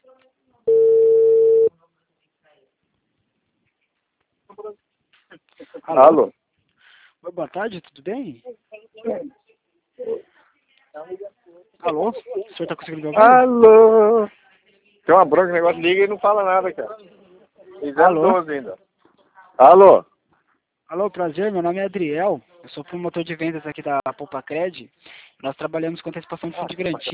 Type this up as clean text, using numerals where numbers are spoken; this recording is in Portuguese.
Alô? Oi, boa tarde, tudo bem? Alô? O senhor tá conseguindo me ouvir? Alô? Tem uma bronca, o negócio liga e não fala nada, cara. E Alô? 012 ainda. Alô? Alô, prazer, meu nome é Adriel. Eu sou promotor de vendas aqui da Poupa Cred. Nós trabalhamos com antecipação de fundo de garantia.